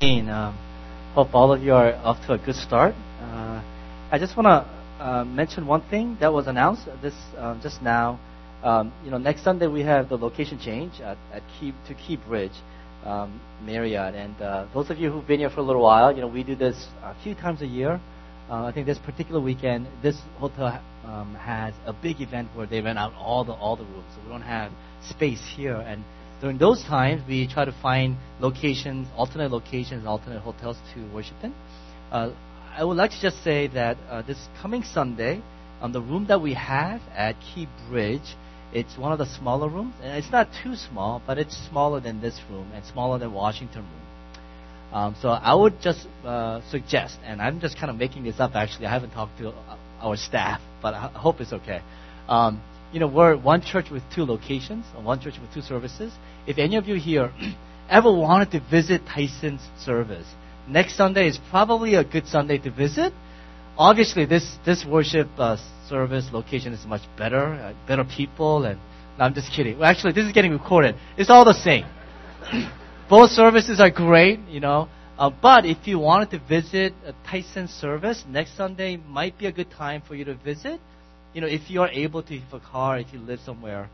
Hope all of you are off to a good start. I just want to mention one thing that was announced just now. Next Sunday we have the location change at Key Bridge Marriott, and those of you who've been here for a little while, we do this a few times a year. I think this particular weekend, this hotel has a big event where they rent out all the rooms, so we don't have space here. And during those times, we try to find alternate locations, alternate hotels to worship in. I would like to just say that this coming Sunday, the room that we have at Key Bridge, it's one of the smaller rooms. And it's not too small, but it's smaller than this room and smaller than Washington room. So I would just suggest, and I'm just kind of making this up actually, I haven't talked to our staff, but I hope it's okay. We're one church with two locations, one church with two services. If any of you here ever wanted to visit Tyson's service, next Sunday is probably a good Sunday to visit. Obviously, this worship service location is much better, better people, and no, I'm just kidding. Well, actually, this is getting recorded. It's all the same. Both services are great, but if you wanted to visit a Tyson service, next Sunday might be a good time for you to visit. If you are able to have a car, if you live somewhere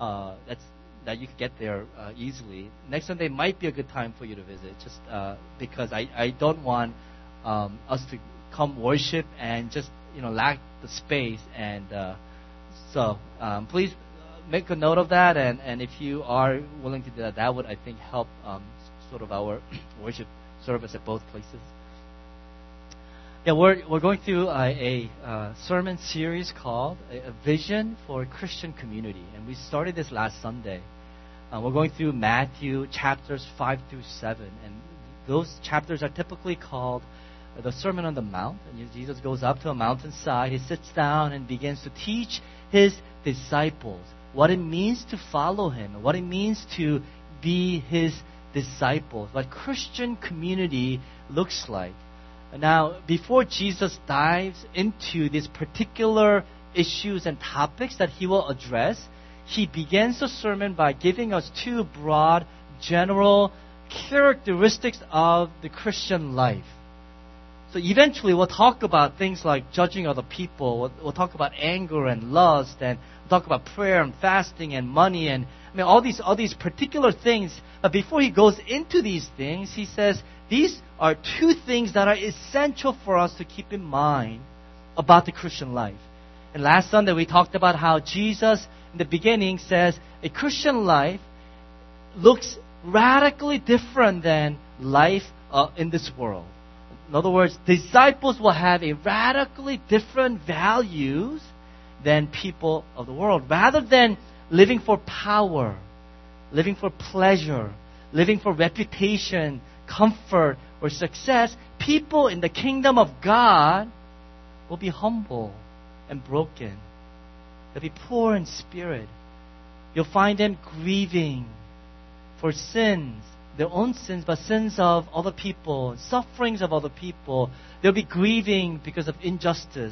that you can get there easily, next Sunday might be a good time for you to visit. Just because I don't want us to come worship and just lack the space, and so please make a note of that. And if you are willing to do that, that would I think help sort of our worship service at both places. Yeah, we're going through a sermon series called A Vision for Christian Community, and we started this last Sunday. We're going through Matthew chapters 5 through 7, and those chapters are typically called the Sermon on the Mount. And Jesus goes up to a mountainside, he sits down and begins to teach his disciples what it means to follow him, what it means to be his disciples, what Christian community looks like. Now, before Jesus dives into these particular issues and topics that he will address, he begins the sermon by giving us two broad, general characteristics of the Christian life. So eventually we'll talk about things like judging other people, we'll talk about anger and lust, and we'll talk about prayer and fasting and money, and all these particular things. But before he goes into these things, he says, these are two things that are essential for us to keep in mind about the Christian life. And last Sunday we talked about how Jesus in the beginning says a Christian life looks radically different than life in this world. In other words, disciples will have a radically different values than people of the world. Rather than living for power, living for pleasure, living for reputation, comfort, or success, people in the kingdom of God will be humble and broken. They'll be poor in spirit. You'll find them grieving for sins, their own sins, but sins of other people, sufferings of other people. They'll be grieving because of injustice.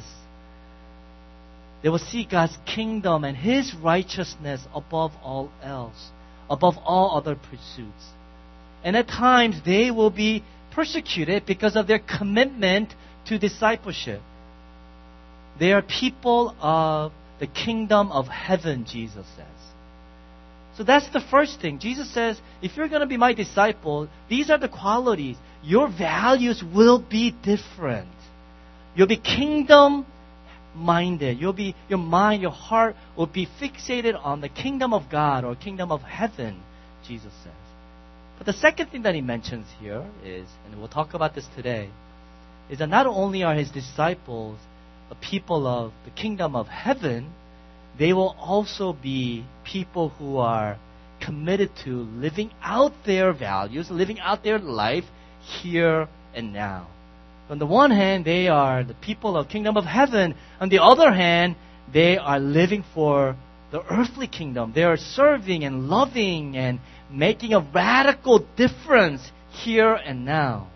They will see God's kingdom and his righteousness above all else, above all other pursuits. And at times they will be persecuted because of their commitment to discipleship. They are people of the kingdom of heaven, Jesus says. So that's the first thing. Jesus says, if you're going to be my disciple, these are the qualities. Your values will be different. You'll be kingdom-minded. Your mind, your heart will be fixated on the kingdom of God or kingdom of heaven, Jesus says. But the second thing that he mentions here is, and we'll talk about this today, is that not only are his disciples a people of the kingdom of heaven, they will also be people who are committed to living out their values, living out their life here and now. On the one hand, they are the people of kingdom of heaven. On the other hand, they are living for the earthly kingdom. They are serving and loving and making a radical difference here and now.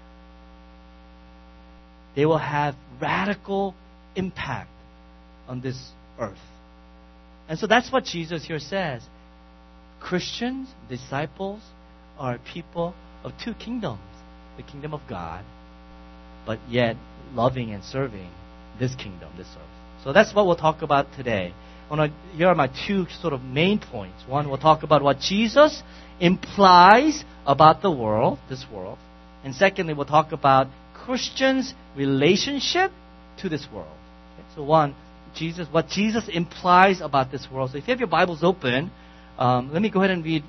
They will have radical impact on this earth. And so that's what Jesus here says. Christians, disciples, are people of two kingdoms. the kingdom of God, but yet loving and serving this kingdom, this earth. So that's what we'll talk about today. Here are my two sort of main points. One, we'll talk about what Jesus implies about the world, this world. And secondly, we'll talk about Christians' relationship to this world. Okay? So one, what Jesus implies about this world. So if you have your Bibles open, let me go ahead and read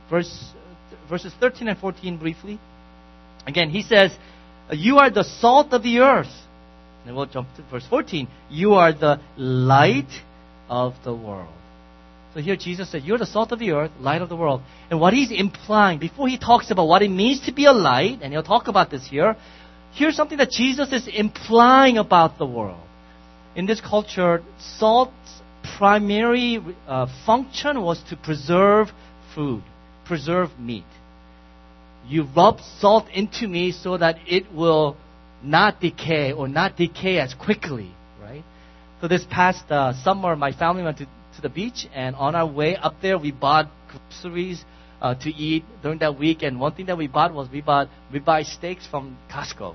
verses 13 and 14 briefly. Again, he says, you are the salt of the earth. And we'll jump to verse 14. You are the light of the world. So here Jesus said, you're the salt of the earth, light of the world. And what he's implying, before he talks about what it means to be a light, and he'll talk about this here, here's something that Jesus is implying about the world. In this culture, salt's primary function was to preserve food, preserve meat. You rub salt into meat so that it will not decay or not decay as quickly, right? So this past summer, my family went to the beach, and on our way up there, we bought groceries to eat during that week. And one thing that we bought was we bought ribeye steaks from Costco.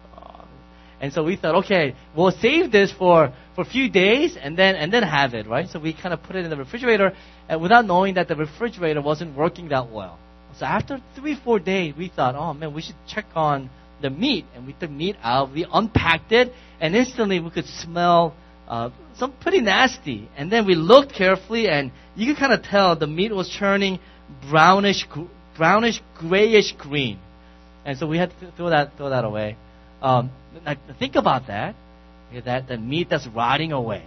And so we thought, okay, we'll save this for a few days and then have it, right? So we kind of put it in the refrigerator, and without knowing that the refrigerator wasn't working that well. So after 3-4 days, we thought, oh man, we should check on the meat. And we took meat out, we unpacked it, and instantly we could smell some pretty nasty. And then we looked carefully, and you could kind of tell the meat was turning brownish, grayish green. And so we had to throw that away. Think about that. That the meat that's rotting away.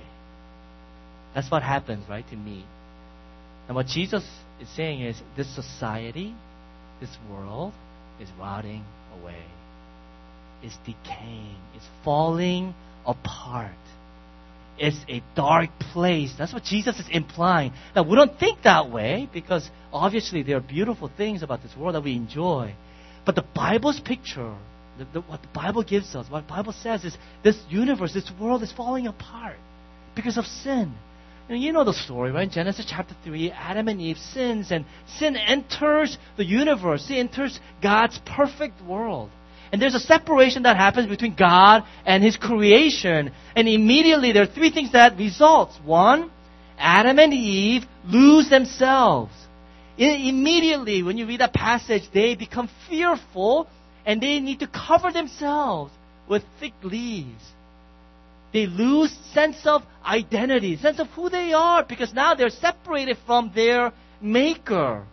That's what happens, right, to meat. And what Jesus is saying is this society, this world is rotting away. It's decaying. It's falling apart. It's a dark place. That's what Jesus is implying. Now, we don't think that way because obviously there are beautiful things about this world that we enjoy. But the Bible's picture, what the Bible gives us, what the Bible says is this universe, this world is falling apart because of sin. And you know the story, right? Genesis chapter 3, Adam and Eve sins, and sin enters the universe. Sin enters God's perfect world. And there's a separation that happens between God and His creation. And immediately there are three things that results. One, Adam and Eve lose themselves. Immediately, when you read that passage, they become fearful and they need to cover themselves with thick leaves. They lose sense of identity, sense of who they are, because now they're separated from their Maker.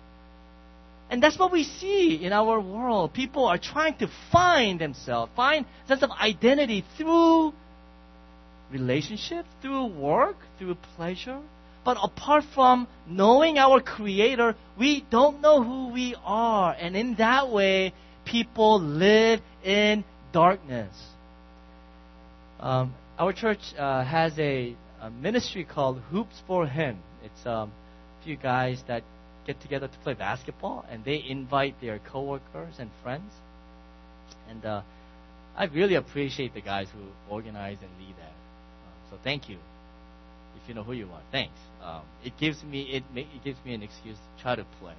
And that's what we see in our world. People are trying to find themselves, find sense of identity through relationship, through work, through pleasure. But apart from knowing our Creator, we don't know who we are. And in that way, people live in darkness. Our church has a ministry called Hoops for Him. It's a few guys that get together to play basketball, and they invite their coworkers and friends. And I really appreciate the guys who organize and lead that. So thank you. If you know who you are, thanks. It gives me an excuse to try to play.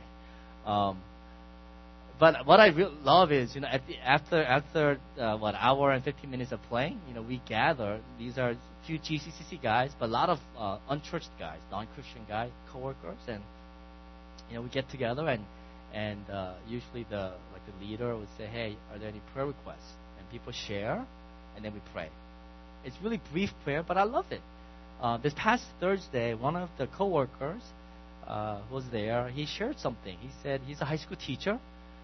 But what I really love is, after hour and 15 minutes of playing, we gather. These are few GCCC guys, but a lot of unchurched guys, non-Christian guys, coworkers, and we get together and usually the leader would say, "Hey, are there any prayer requests?" And people share, and then we pray. It's really brief prayer, but I love it. This past Thursday, one of the coworkers who was there, he shared something. He said he's a high school teacher.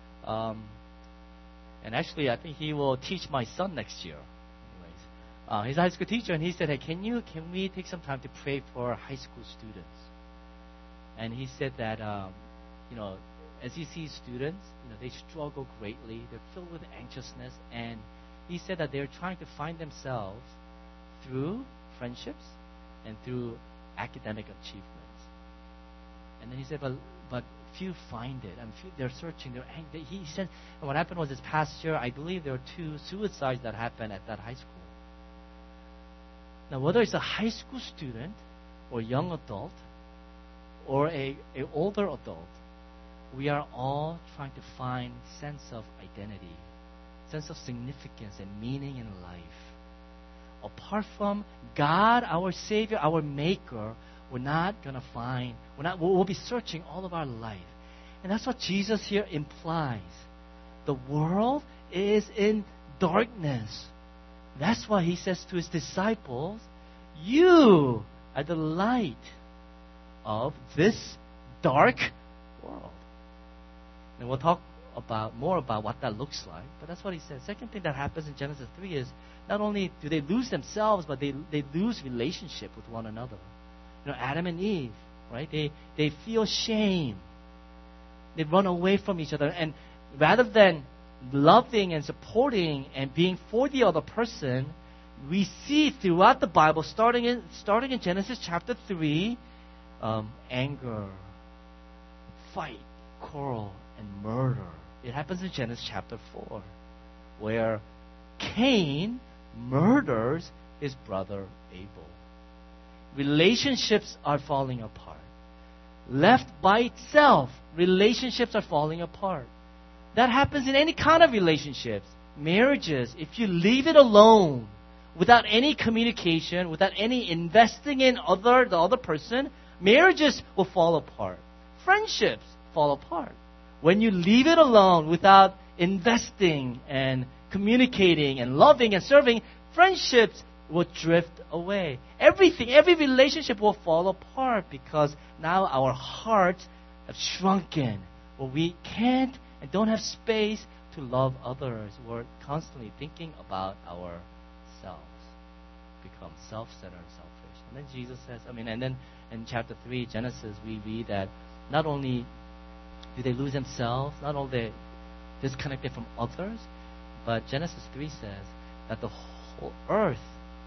And actually, I think he will teach my son next year. Anyways, he's a high school teacher, and he said, "Hey, can we take some time to pray for high school students?" And he said that, as he sees students, they struggle greatly. They're filled with anxiousness, and he said that they're trying to find themselves through friendships and through academic achievements. And then he said, but few find it, and they're searching. He said, and what happened was this past year, I believe there were 2 suicides that happened at that high school. Now, whether it's a high school student or young adult or a older adult, we are all trying to find sense of identity sense of significance and meaning in life. Apart from God, our Savior, our Maker, we're not going to find, we'll be searching all of our life. And that's what Jesus here implies. The world is in darkness. That's why he says to his disciples, you are the light of this dark world. And we'll talk more about what that looks like. But that's what he says. Second thing that happens in Genesis 3 is not only do they lose themselves, but they lose relationship with one another. Adam and Eve, right? They feel shame. They run away from each other. And rather than loving and supporting and being for the other person, we see throughout the Bible, starting in Genesis chapter 3, anger, fight, quarrel, and murder. It happens in Genesis chapter 4, where Cain murders his brother Abel. Relationships are falling apart. Left by itself, relationships are falling apart. That happens in any kind of relationships. Marriages, if you leave it alone, without any communication, without any investing in the other person, marriages will fall apart. Friendships fall apart. When you leave it alone without investing and communicating and loving and serving, friendships will drift away. Every relationship will fall apart because now our hearts have shrunken, where we can't and don't have space to love others. We're constantly thinking about ourselves, become self-centered and selfish. And then Jesus says, and then in chapter 3, Genesis, we read that not only do they lose themselves, not only they disconnected from others, but Genesis 3 says that the whole earth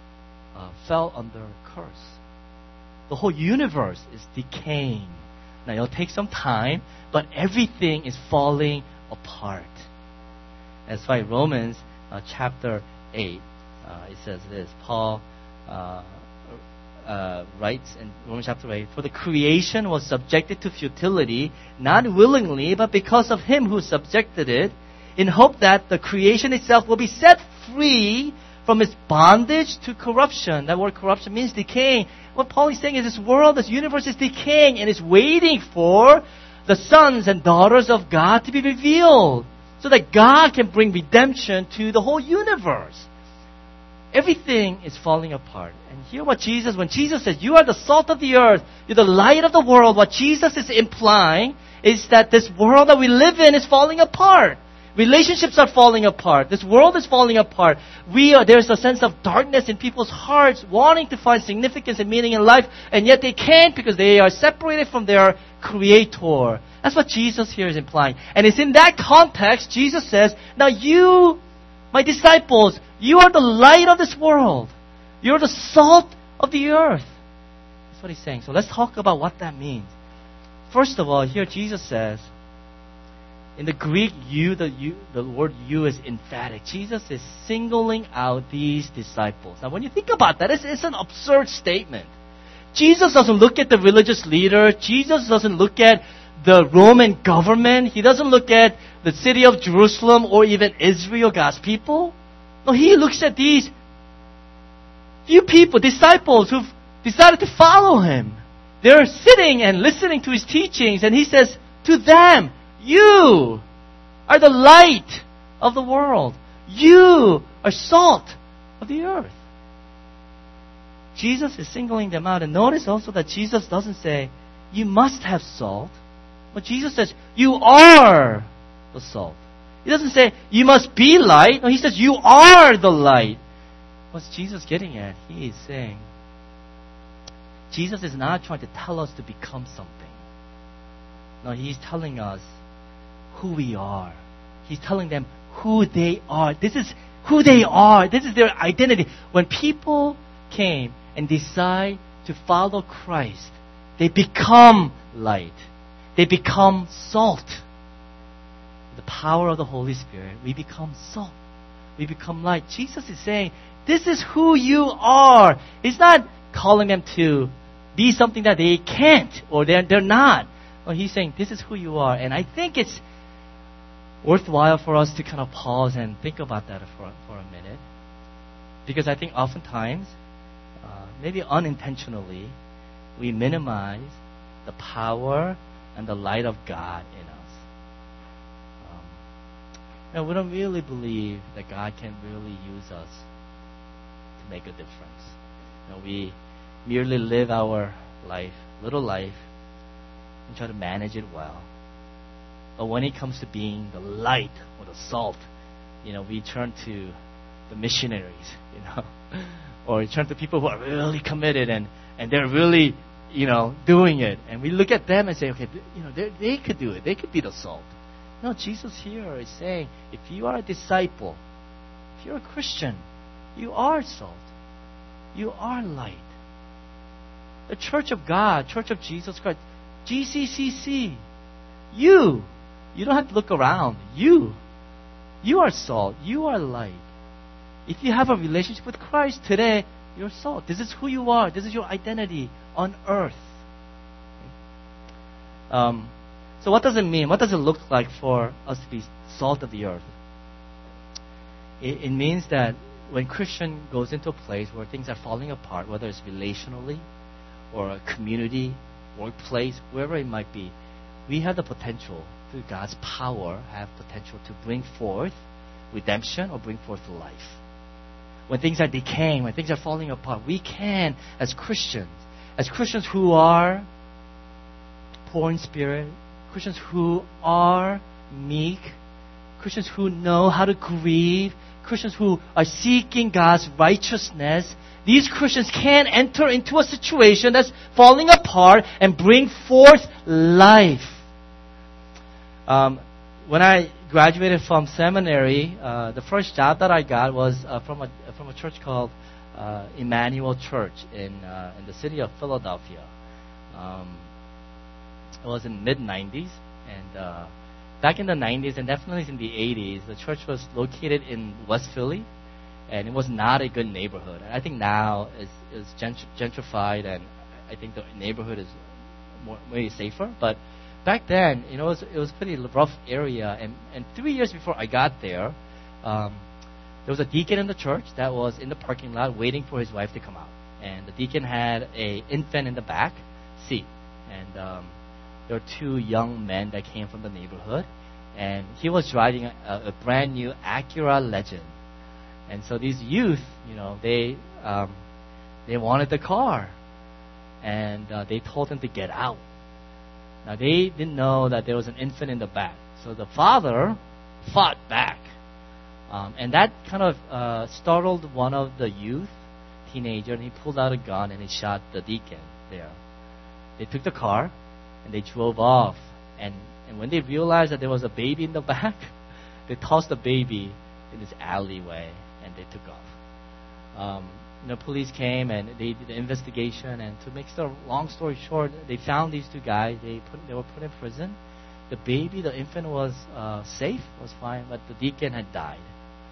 fell under a curse. The whole universe is decaying. Now, it'll take some time, but everything is falling apart. That's why Romans chapter 8, it says this. Paul writes in Romans chapter 8, for the creation was subjected to futility, not willingly, but because of him who subjected it, in hope that the creation itself will be set free from its bondage to corruption. That word corruption means decaying. What Paul is saying is this world, this universe is decaying and is waiting for the sons and daughters of God to be revealed so that God can bring redemption to the whole universe. Everything is falling apart. And here when Jesus says, you are the salt of the earth, you're the light of the world, what Jesus is implying is that this world that we live in is falling apart. Relationships are falling apart. This world is falling apart. There's a sense of darkness in people's hearts, wanting to find significance and meaning in life, and yet they can't because they are separated from their Creator. That's what Jesus here is implying. And it's in that context, Jesus says, now you, my disciples, you are the light of this world. You're the salt of the earth. That's what he's saying. So let's talk about what that means. First of all, here Jesus says, in the Greek, the word you is emphatic. Jesus is singling out these disciples. Now, when you think about that, it's an absurd statement. Jesus doesn't look at the religious leader. Jesus doesn't look at the Roman government. He doesn't look at the city of Jerusalem or even Israel, God's people. No, he looks at these few people, disciples who've decided to follow him. They're sitting and listening to his teachings, and he says to them, you are the light of the world. You are salt of the earth. Jesus is singling them out. And notice also that Jesus doesn't say, you must have salt. But Jesus says, you are the salt. He doesn't say, you must be light. No, he says, you are the light. What's Jesus getting at? He is saying, Jesus is not trying to tell us to become something. No, he's telling us who we are. He's telling them who they are. This is who they are. This is their identity. When people came and decide to follow Christ, they become light. They become salt. The power of the Holy Spirit, we become salt. We become light. Jesus is saying, this is who you are. He's not calling them to be something that they can't or they're not. Well, he's saying, this is who you are. And I think it's worthwhile for us to kind of pause and think about that for a minute. Because I think oftentimes, maybe unintentionally, we minimize the power and the light of God in us. We don't really believe that God can really use us to make a difference. We merely live our life, little life, and try to manage it well. But when it comes to being the light or the salt, we turn to the missionaries, or we turn to people who are really committed and they're really, doing it. And we look at them and say, okay, they could do it. They could be the salt. No, Jesus here is saying, if you are a disciple, if you're a Christian, you are salt. You are light. The Church of God, Church of Jesus Christ, GCCC, you don't have to look around. You are salt. You are light. If you have a relationship with Christ today, you're salt. This is who you are. This is your identity on earth. So what does it mean? What does it look like for us to be salt of the earth? It means that when Christian goes into a place where things are falling apart, whether it's relationally or a community, workplace, wherever it might be, we have the potential, through God's power, have potential to bring forth redemption or bring forth life. When things are decaying, when things are falling apart, we can, as Christians who are poor in spirit, Christians who are meek, Christians who know how to grieve, Christians who are seeking God's righteousness, these Christians can enter into a situation that's falling apart and bring forth life. When I graduated from seminary, the first job that I got was from a church called Emmanuel Church in the city of Philadelphia. It was in the mid-90s, and back in the 90s and definitely in the 80s, the church was located in West Philly, and it was not a good neighborhood. And I think now is gentrified, and I think the neighborhood is way safer. But back then, it was a pretty rough area. And 3 years before I got there, there was a deacon in the church that was in the parking lot waiting for his wife to come out. And the deacon had an infant in the back seat, and there were two young men that came from the neighborhood, and he was driving a brand new Acura Legend. And so these youth, they wanted the car, and they told him to get out. Now they didn't know that there was an infant in the back, so the father fought back, and that kind of startled one of the youth, teenager, and he pulled out a gun and he shot the deacon there. They took the car and they drove off, and when they realized that there was a baby in the back, they tossed the baby in this alleyway and they took off. Police came and they did the investigation, and to make the long story short, they found these two guys. They were put in prison. The baby, the infant, was safe, was fine, but the deacon had died.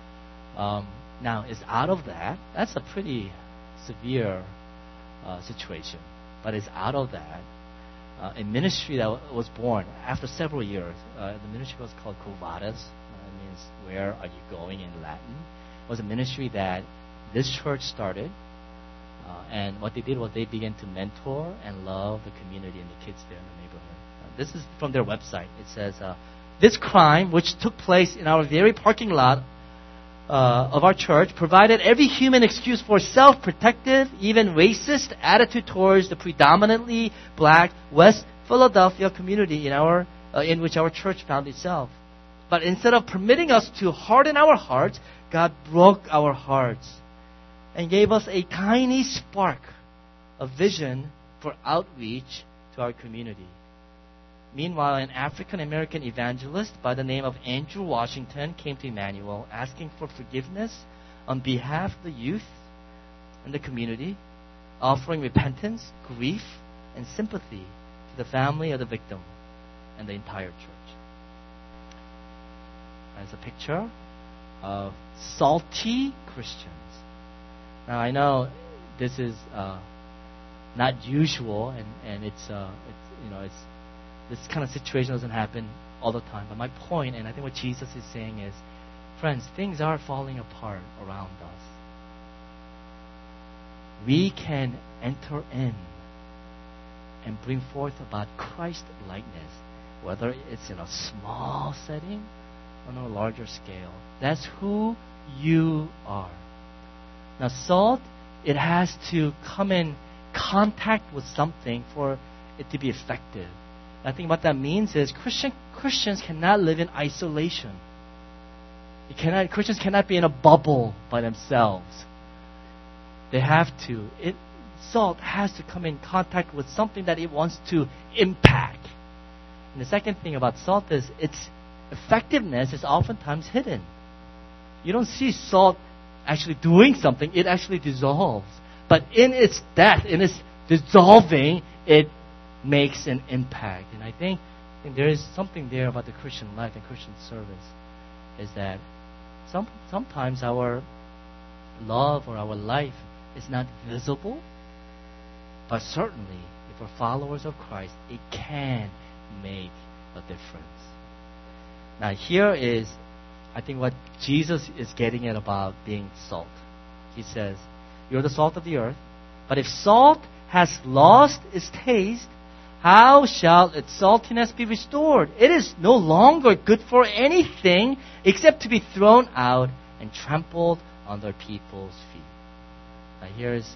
Now, it's out of that. That's a pretty severe situation. But it's out of that. A ministry that was born after several years. The ministry was called Quo Vadis. It means where are you going in Latin. It was a ministry that this church started. And what they did was they began to mentor and love the community and the kids there in the neighborhood. This is from their website. It says, this crime, which took place in our very parking lot of our church, provided every human excuse for self-protective, even racist attitude towards the predominantly black West Philadelphia community in which our church found itself. But instead of permitting us to harden our hearts, God broke our hearts and gave us a tiny spark of vision for outreach to our community. Meanwhile, an African-American evangelist by the name of Andrew Washington came to Emmanuel asking for forgiveness on behalf of the youth and the community, offering repentance, grief, and sympathy to the family of the victim and the entire church. As a picture of salty Christians. Now, I know this is not usual, and it's this kind of situation doesn't happen all the time. But my point, and I think what Jesus is saying is, friends, things are falling apart around us. We can enter in and bring forth about Christ likeness, whether it's in a small setting or on a larger scale. That's who you are. Now, salt, it has to come in contact with something for it to be effective. I think what that means is Christians cannot live in isolation. Christians cannot be in a bubble by themselves. They have to. Salt has to come in contact with something that it wants to impact. And the second thing about salt is its effectiveness is oftentimes hidden. You don't see salt actually doing something. It actually dissolves. But in its death, in its dissolving, it makes an impact. And I think there is something there about the Christian life and Christian service, is that sometimes our love or our life is not visible, but certainly if we're followers of Christ, it can make a difference. Now here is, I think, what Jesus is getting at about being salt. He says, you're the salt of the earth, but if salt has lost its taste, how shall its saltiness be restored? It is no longer good for anything except to be thrown out and trampled under people's feet. Now here's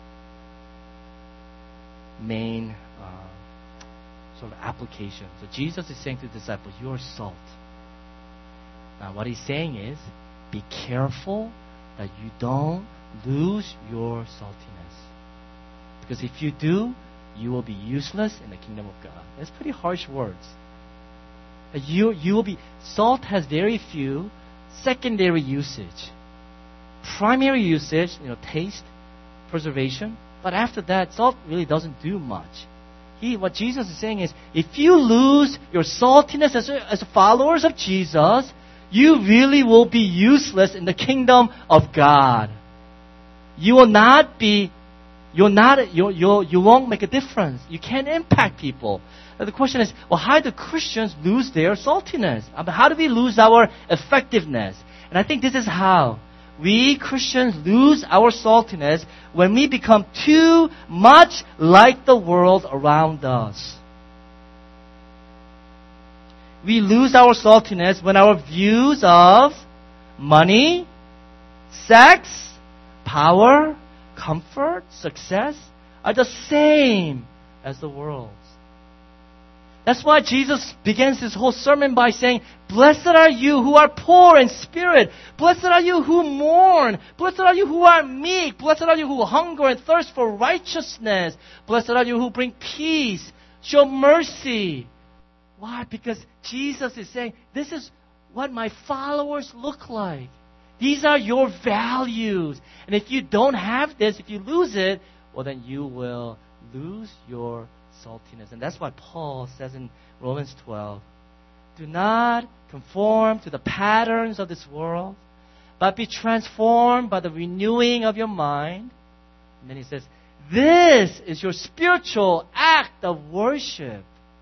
main sort of application. So Jesus is saying to the disciples, you're salt. Now what he's saying is, be careful that you don't lose your saltiness. Because if you do, you will be useless in the kingdom of God. That's pretty harsh words. You will be. Salt has very few secondary usage. Primary usage, taste, preservation. But after that, salt really doesn't do much. What Jesus is saying is, if you lose your saltiness as followers of Jesus, you really will be useless in the kingdom of God. You will not be. You won't make a difference. You can't impact people. Now the question is, well, how do Christians lose their saltiness? How do we lose our effectiveness? And I think this is how. We Christians lose our saltiness when we become too much like the world around us. We lose our saltiness when our views of money, sex, power, comfort, success are the same as the world's. That's why Jesus begins his whole sermon by saying, blessed are you who are poor in spirit. Blessed are you who mourn. Blessed are you who are meek. Blessed are you who hunger and thirst for righteousness. Blessed are you who bring peace. Show mercy. Why? Because Jesus is saying, this is what my followers look like. These are your values. And if you don't have this, if you lose it, well, then you will lose your saltiness. And that's what Paul says in Romans 12. Do not conform to the patterns of this world, but be transformed by the renewing of your mind. And then he says, this is your spiritual act of worship.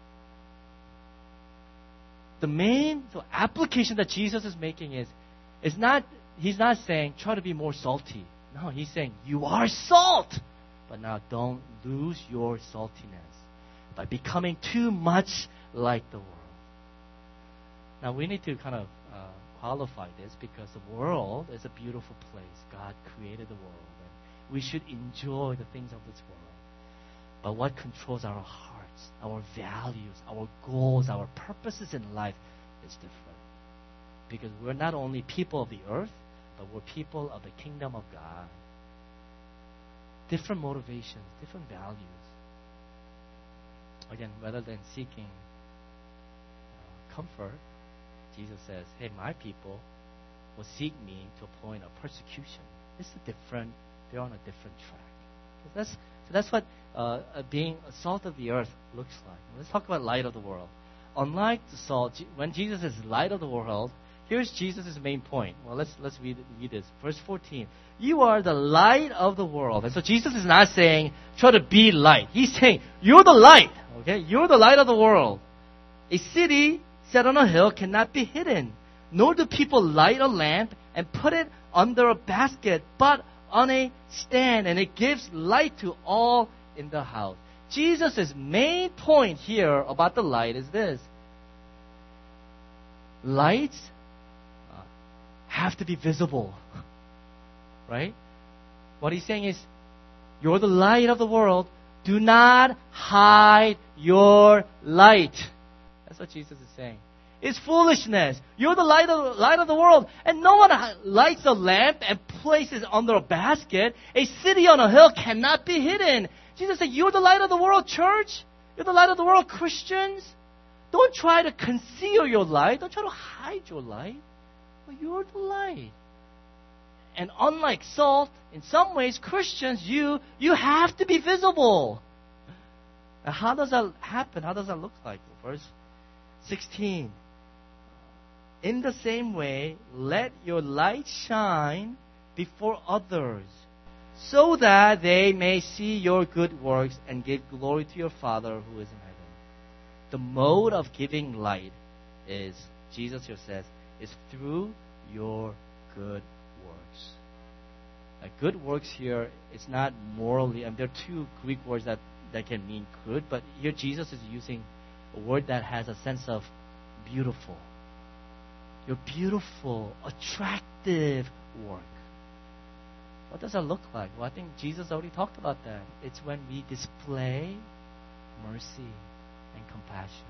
The application that Jesus is making is not, he's not saying, try to be more salty. No, he's saying, you are salt. But now don't lose your saltiness by becoming too much like the world. Now we need to kind of qualify this, because the world is a beautiful place. God created the world, and we should enjoy the things of this world. But what controls our hearts, our values, our goals, our purposes in life is different. Because we're not only people of the earth, but we're people of the kingdom of God. Different motivations, different values. Again, rather than seeking comfort, Jesus says, hey, my people will seek me to a point of persecution. They're on a different track. So that's what being a salt of the earth looks like. Let's talk about light of the world. Unlike the salt, when Jesus is light of the world, here's Jesus' main point. Well, let's read this. Verse 14. You are the light of the world. And so Jesus is not saying, try to be light. He's saying, you're the light. Okay? You're the light of the world. A city set on a hill cannot be hidden, nor do people light a lamp and put it under a basket, but on a stand, and it gives light to all in the house. Jesus' main point here about the light is this. Lights have to be visible. Right? What he's saying is, you're the light of the world. Do not hide your light. That's what Jesus is saying. It's foolishness. You're the light of the world. And no one lights a lamp and places it under a basket. A city on a hill cannot be hidden. Jesus said, you're the light of the world, church. You're the light of the world, Christians. Don't try to conceal your light. Don't try to hide your light. But you're the light. And unlike salt, in some ways, Christians, you have to be visible. Now, how does that happen? How does that look like? Verse 16. In the same way, let your light shine before others, so that they may see your good works and give glory to your Father who is in heaven. The mode of giving light is, Jesus here says, is through your good works. Now, good works here is not morally, there are two Greek words that can mean good, but here Jesus is using a word that has a sense of beautiful. Your beautiful, attractive work. What does that look like? Well, I think Jesus already talked about that. It's when we display mercy and compassion.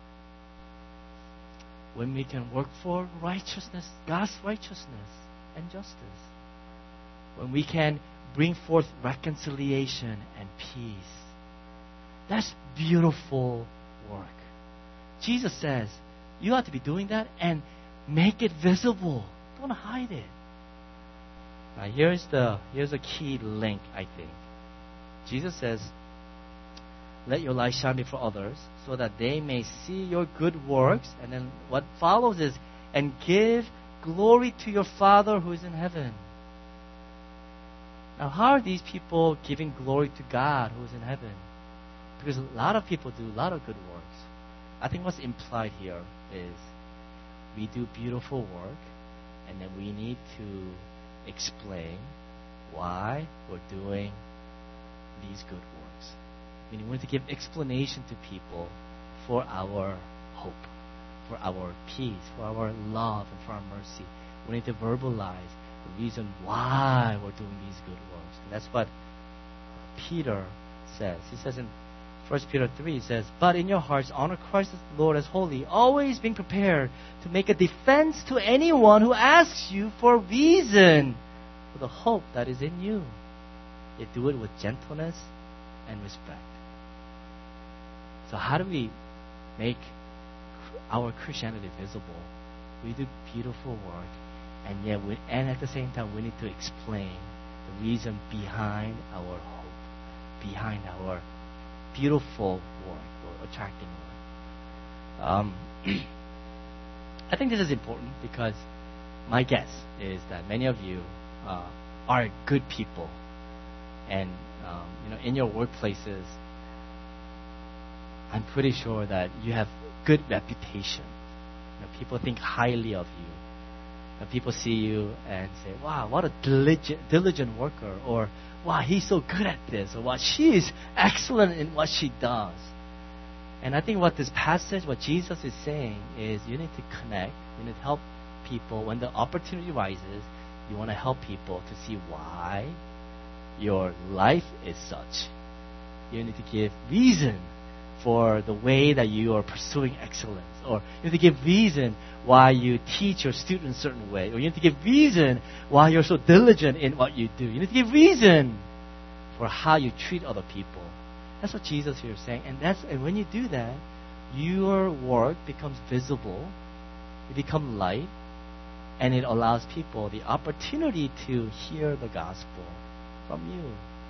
When we can work for righteousness, God's righteousness and justice. When we can bring forth reconciliation and peace. That's beautiful work. Jesus says, you have to be doing that and make it visible. Don't hide it. Now here's a key link, I think. Jesus says, let your light shine before others so that they may see your good works. And then what follows is, and give glory to your Father who is in heaven. Now how are these people giving glory to God who is in heaven? Because a lot of people do a lot of good works. I think what's implied here is we do beautiful work, and then we need to explain why we're doing these good works. We need to give explanation to people for our hope, for our peace, for our love, and for our mercy. We need to verbalize the reason why we're doing these good works. And that's what Peter says. He says in 1 Peter 3, he says, but in your hearts honor Christ the Lord as holy, always being prepared to make a defense to anyone who asks you for a reason for the hope that is in you. You do it with gentleness and respect. So how do we make our Christianity visible? We do beautiful work, and at the same time we need to explain the reason behind our hope, behind our beautiful work or attracting work. I think this is important because my guess is that many of you are good people, and in your workplaces, I'm pretty sure that you have good reputation. People think highly of you. People see you and say, wow, what a diligent worker, or wow, he's so good at this, or wow, she is excellent in what she does. And I think what this passage, what Jesus is saying is you need to connect, you need to help people. When the opportunity rises, you want to help people to see why your life is such. You need to give reason for the way that you are pursuing excellence. Or you need to give reason why you teach your students a certain way. Or you need to give reason why you're so diligent in what you do. You need to give reason for how you treat other people. That's what Jesus here is saying. And when you do that, your work becomes visible. You become light. And it allows people the opportunity to hear the gospel from you.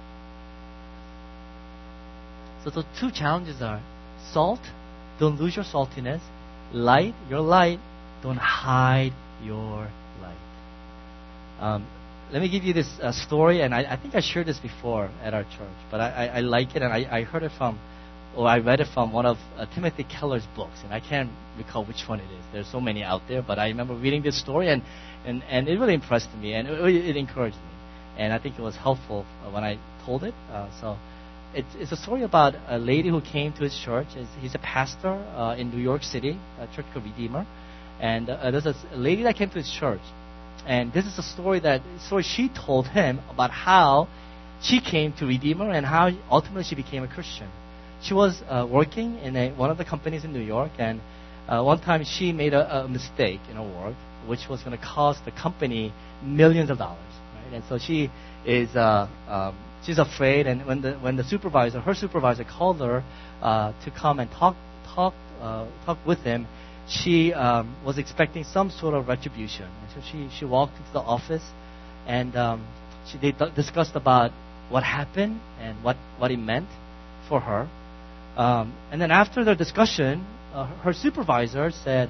So the two challenges are salt, don't lose your saltiness. Light, your light, don't hide your light. Let me give you this story, and I think I shared this before at our church, but I like it, and I heard it from or I read it from one of Timothy Keller's books, and I can't recall which one it is. There's so many out there, but I remember reading this story, and it really impressed me, and it encouraged me. And I think it was helpful when I told it. So it's a story about a lady who came to his church. He's a pastor in New York City, a church called Redeemer. And there's a lady that came to his church. And this is a story she told him about how she came to Redeemer and how ultimately she became a Christian. She was working in one of the companies in New York, and one time she made a mistake in her work, which was going to cost the company millions of dollars. Right? And so she is she's afraid. And when her supervisor called her to come and talk with him, she was expecting some sort of retribution. And so she walked into the office, and they discussed about what happened and what it meant for her. And then after the discussion, her supervisor said,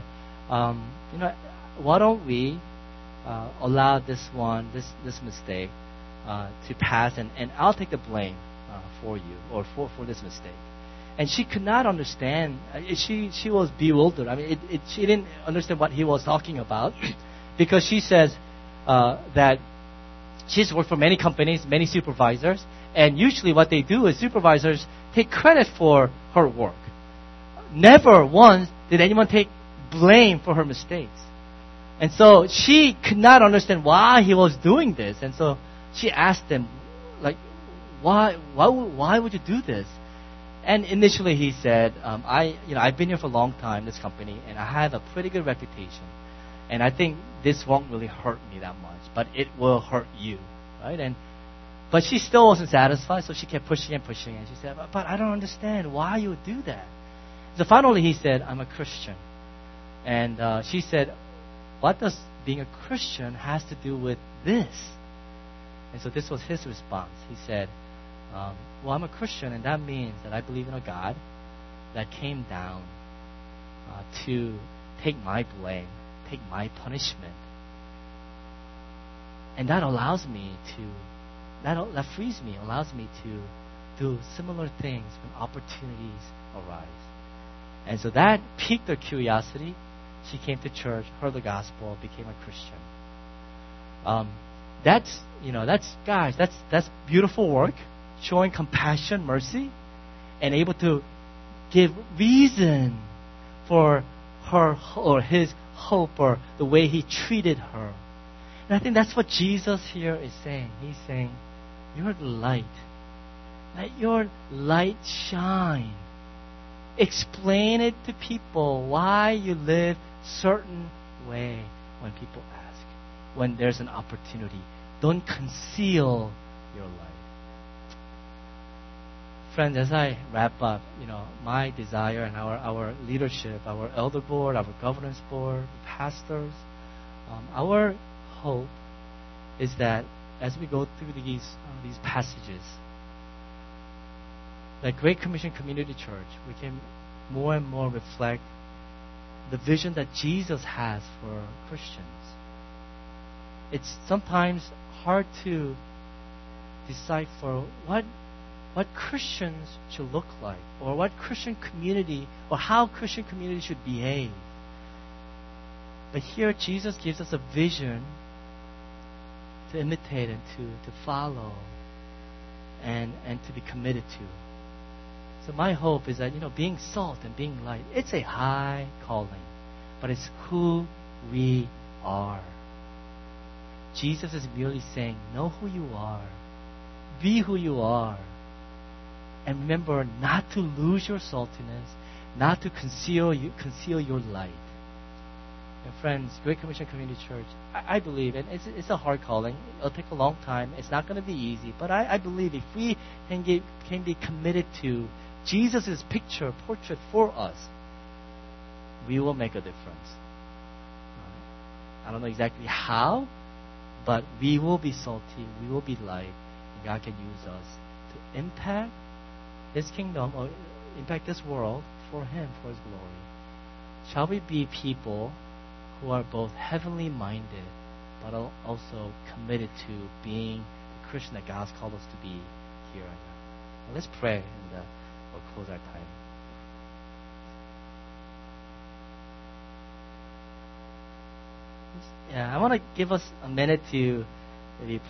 why don't we allow this mistake to pass, and I'll take the blame for you or for this mistake. And she could not understand. She was bewildered. I mean, she didn't understand what he was talking about because she says that she's worked for many companies, many supervisors, and usually what they do is supervisors take credit for her work. Never once did anyone take blame for her mistakes. And so she could not understand why he was doing this. And so she asked him, like, why would you do this? And initially he said, I've been here for a long time, this company, and I have a pretty good reputation. And I think this won't really hurt me that much, but it will hurt you, right? But she still wasn't satisfied, so she kept pushing and pushing. And she said, but I don't understand why you would do that. So finally he said, I'm a Christian. And she said, what does being a Christian has to do with this? And so this was his response. He said, well, I'm a Christian, and that means that I believe in a God that came down to take my blame, take my punishment. And that allows me that frees me, allows me to do similar things when opportunities arise. And so that piqued her curiosity. She came to church, heard the gospel, became a Christian. That's beautiful work, showing compassion, mercy, and able to give reason for her or his hope or the way he treated her. And I think that's what Jesus here is saying. He's saying, you're the light. Let your light shine. Explain it to people why you live certain way when people ask. When there's an opportunity, don't conceal your light. Friends, as I wrap up, my desire and our leadership, our elder board, our governance board, pastors, our hope is that as we go through these passages, that Great Commission Community Church, we can more and more reflect the vision that Jesus has for Christians. It's sometimes hard to decipher what Christians should look like, or what Christian community, or how Christian community should behave. But here Jesus gives us a vision to imitate and to follow and to be committed to. So my hope is that, being salt and being light, it's a high calling, but it's who we are. Jesus is merely saying, know who you are, be who you are, and remember not to lose your saltiness, not to conceal your light. And friends, Great Commission Community Church, I believe, and it's a hard calling. It'll take a long time. It's not going to be easy. But I believe if we can be committed to Jesus' portrait for us, we will make a difference. I don't know exactly how, but we will be salty, we will be light, and God can use us to impact His kingdom or impact this world for Him, for His glory. Shall we be people who are both heavenly minded, but also committed to being the Christian that God's called us to be here and now? Let's pray, and we'll close our time. Yeah, I want to give us a minute to maybe